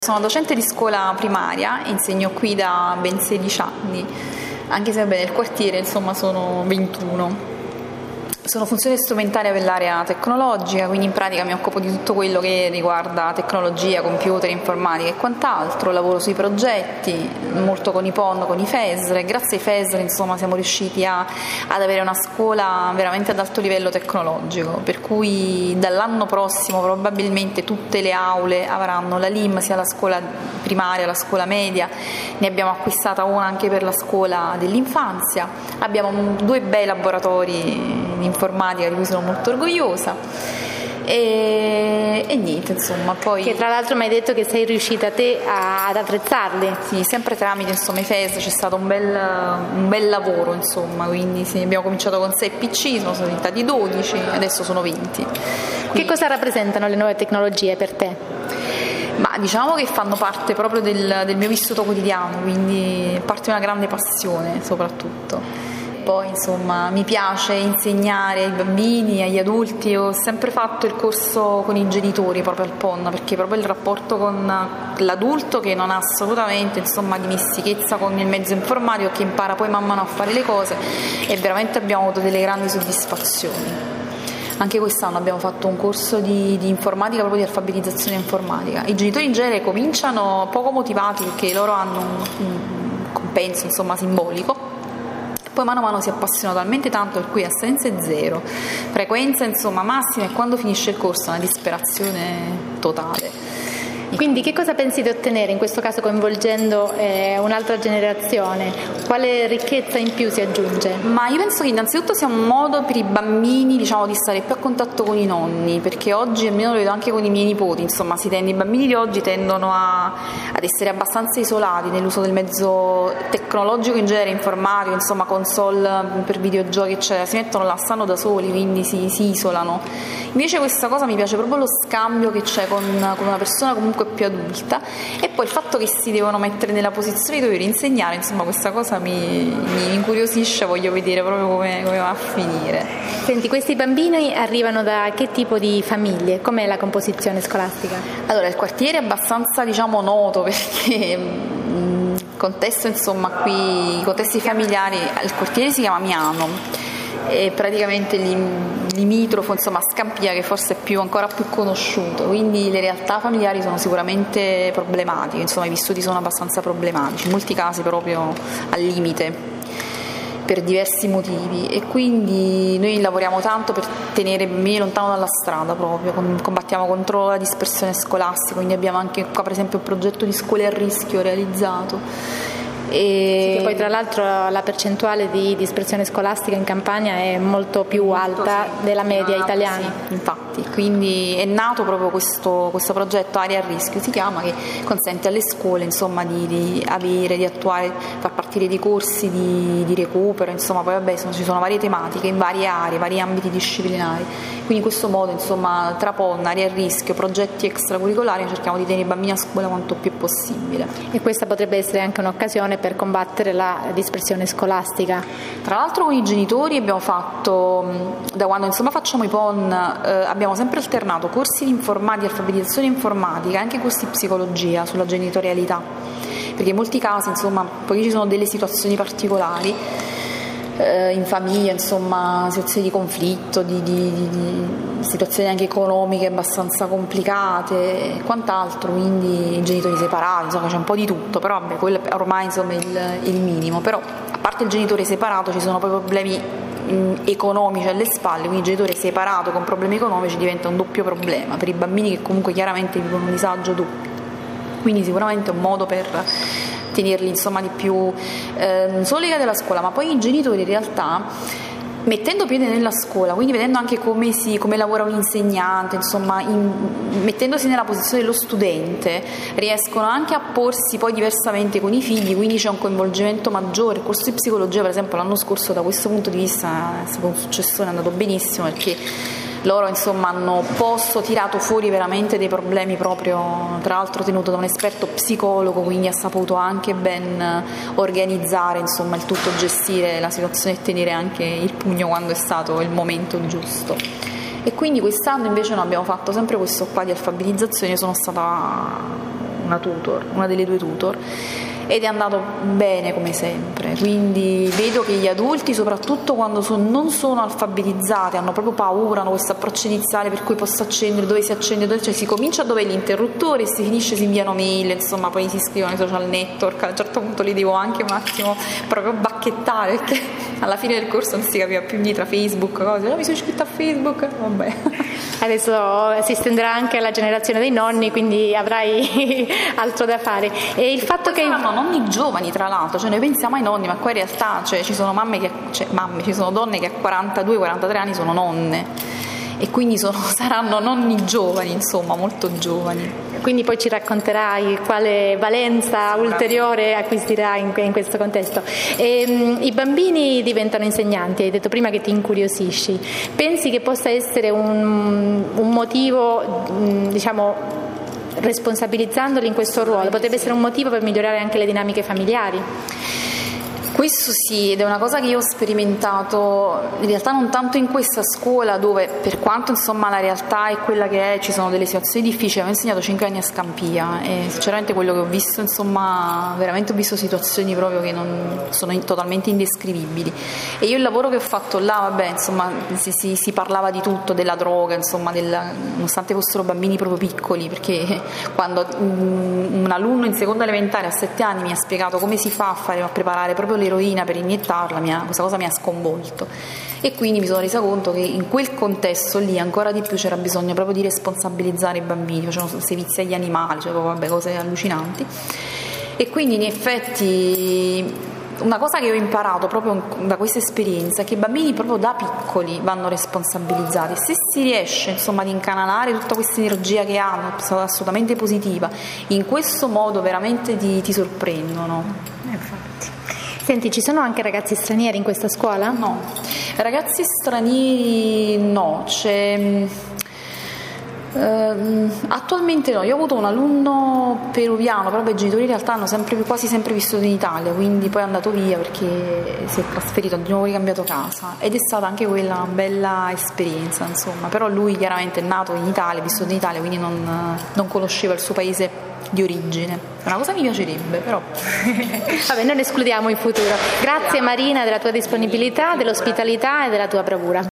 Sono docente di scuola primaria, insegno qui da ben 16 anni, anche se nel quartiere insomma sono 21. Sono funzione strumentaria per l'area tecnologica, quindi in pratica mi occupo di tutto quello che riguarda tecnologia, computer, informatica e quant'altro. Lavoro sui progetti, molto con i PON, con i FESR, e grazie ai FESR insomma siamo riusciti ad avere una scuola veramente ad alto livello tecnologico, per cui dall'anno prossimo probabilmente tutte le aule avranno la LIM, sia la scuola primaria, la scuola media, ne abbiamo acquistata una anche per la scuola dell'infanzia, abbiamo 2 bei laboratori di informatica di cui sono molto orgogliosa e niente insomma. Poi che tra l'altro mi hai detto che sei riuscita te ad attrezzarli. Sì, sempre tramite insomma i FES c'è stato un bel lavoro insomma, quindi sì, abbiamo cominciato con 6 PC, sono diventati 12, adesso sono 20. Che cosa rappresentano le nuove tecnologie per te? Ma diciamo che fanno parte proprio del mio vissuto quotidiano, quindi parte di una grande passione soprattutto. Poi insomma mi piace insegnare ai bambini, agli adulti, ho sempre fatto il corso con i genitori proprio al PON, perché proprio il rapporto con l'adulto che non ha assolutamente insomma dimestichezza con il mezzo informatico, che impara poi man mano a fare le cose, e veramente abbiamo avuto delle grandi soddisfazioni. Anche quest'anno abbiamo fatto un corso di informatica, proprio di alfabetizzazione informatica. I genitori in genere cominciano poco motivati perché loro hanno un compenso insomma simbolico, poi mano a mano si appassionano talmente tanto per cui assenze zero, frequenza insomma massima, e quando finisce il corso è una disperazione totale. Quindi che cosa pensi di ottenere in questo caso coinvolgendo un'altra generazione? Quale ricchezza in più si aggiunge? Ma io penso che innanzitutto sia un modo per i bambini, diciamo, di stare più a contatto con i nonni, perché oggi, almeno lo vedo anche con i miei nipoti, insomma, i bambini di oggi tendono ad essere abbastanza isolati nell'uso del mezzo tecnologico in genere, informatico, insomma console per videogiochi eccetera, si mettono là, stanno da soli, quindi si isolano. Invece questa cosa mi piace proprio lo scambio che c'è con una persona comunque più adulta, e poi il fatto che si devono mettere nella posizione di dover insegnare, insomma questa cosa mi incuriosisce, voglio vedere proprio come va a finire. Senti, questi bambini arrivano da che tipo di famiglie? Com'è la composizione scolastica? Allora, il quartiere è abbastanza diciamo noto perché il contesto insomma qui, i contesti familiari, il quartiere si chiama Miano, e praticamente limitrofo insomma a Scampia, che forse è ancora più conosciuto, quindi le realtà familiari sono sicuramente problematiche, insomma i vissuti sono abbastanza problematici, in molti casi proprio al limite per diversi motivi, e quindi noi lavoriamo tanto per tenere i bambini lontano dalla strada, proprio combattiamo contro la dispersione scolastica, quindi abbiamo anche qua per esempio un progetto di scuole a rischio realizzato. Sì, che poi tra l'altro la percentuale di dispersione scolastica in Campania è molto più alta della media italiana. Sì, infatti, quindi è nato proprio questo progetto Area a Rischio, si chiama, che consente alle scuole insomma di avere, di attuare, far partire dei corsi di recupero, insomma poi vabbè ci sono varie tematiche in varie aree, vari ambiti disciplinari, quindi in questo modo insomma tra PON, Area a Rischio, progetti extracurricolari cerchiamo di tenere i bambini a scuola quanto più possibile. E questa potrebbe essere anche un'occasione per combattere la dispersione scolastica. Tra l'altro con i genitori abbiamo fatto, da quando insomma facciamo i PON, abbiamo sempre alternato corsi di informatica, alfabetizzazione informatica, anche corsi di psicologia sulla genitorialità, perché in molti casi insomma poi ci sono delle situazioni particolari in famiglia, insomma situazioni di conflitto, di situazioni anche economiche abbastanza complicate e quant'altro, quindi i genitori separati, insomma c'è un po' di tutto, però vabbè, quello è ormai insomma il minimo. Però a parte il genitore separato ci sono poi problemi economici alle spalle, quindi il genitore separato con problemi economici diventa un doppio problema per i bambini, che comunque chiaramente vivono un disagio doppio, quindi sicuramente è un modo per tenerli insomma di più non solo legati alla scuola, ma poi i genitori in realtà, mettendo piede nella scuola, quindi vedendo anche come lavora un insegnante, insomma mettendosi nella posizione dello studente, riescono anche a porsi poi diversamente con i figli, quindi c'è un coinvolgimento maggiore. Il corso di psicologia per esempio l'anno scorso da questo punto di vista è stato un successone, è andato benissimo, perché loro insomma hanno tirato fuori veramente dei problemi, proprio tra l'altro tenuto da un esperto psicologo, quindi ha saputo anche ben organizzare insomma il tutto, gestire la situazione e tenere anche il pugno quando è stato il momento giusto. E quindi quest'anno invece noi abbiamo fatto sempre questo qua di alfabetizzazione. Io sono stata una delle 2 tutor, ed è andato bene come sempre. Quindi vedo che gli adulti, soprattutto quando non sono alfabetizzati, hanno proprio paura, hanno questo approccio iniziale per cui posso accendere, dove si accende, cioè si comincia dove è l'interruttore e si finisce, si inviano mail, insomma poi si iscrivono ai social network. A un certo punto li devo anche un attimo proprio bacchettare, perché alla fine del corso non si capiva più niente tra Facebook, cose, mi sono iscritta a Facebook, vabbè. Adesso si estenderà anche alla generazione dei nonni, quindi avrai altro da fare. E il fatto che nonni giovani, tra l'altro, cioè noi pensiamo ai nonni, ma qua in realtà ci sono ci sono donne che a 42-43 anni sono nonne, e quindi saranno nonni giovani, insomma, molto giovani. Quindi poi ci racconterai quale valenza ulteriore acquisirà in questo contesto. I bambini diventano insegnanti, hai detto prima che ti incuriosisci. Pensi che possa essere un motivo, diciamo, responsabilizzandoli in questo ruolo, potrebbe essere un motivo per migliorare anche le dinamiche familiari? Questo sì, ed è una cosa che io ho sperimentato in realtà non tanto in questa scuola, dove per quanto insomma la realtà è quella che è, ci sono delle situazioni difficili. Ho insegnato 5 anni a Scampia e sinceramente quello che ho visto, insomma, veramente ho visto situazioni proprio che non sono totalmente indescrivibili. E io il lavoro che ho fatto là, vabbè, insomma, si parlava di tutto, della droga, insomma, nonostante fossero bambini proprio piccoli, perché quando un alunno in seconda elementare a 7 anni mi ha spiegato come si fa a preparare proprio l'eroina per iniettarla, questa cosa mi ha sconvolto, e quindi mi sono resa conto che in quel contesto lì ancora di più c'era bisogno proprio di responsabilizzare i bambini. Facevano servizi agli animali, cioè vabbè, cose allucinanti. E quindi in effetti una cosa che ho imparato proprio da questa esperienza è che i bambini proprio da piccoli vanno responsabilizzati. Se si riesce insomma ad incanalare tutta questa energia che hanno, assolutamente positiva, in questo modo veramente ti sorprendono. Senti, ci sono anche ragazzi stranieri in questa scuola? No, ragazzi stranieri no, attualmente no. Io ho avuto un alunno peruviano, però i genitori in realtà hanno quasi sempre vissuto in Italia, quindi poi è andato via perché si è trasferito, ha di nuovo ricambiato casa, ed è stata anche quella una bella esperienza, insomma. Però lui chiaramente è nato in Italia, è vissuto in Italia, quindi non conosceva il suo paese di origine. È una cosa che mi piacerebbe, però vabbè, non escludiamo in futuro. Grazie Marina della tua disponibilità, dell'ospitalità e della tua bravura.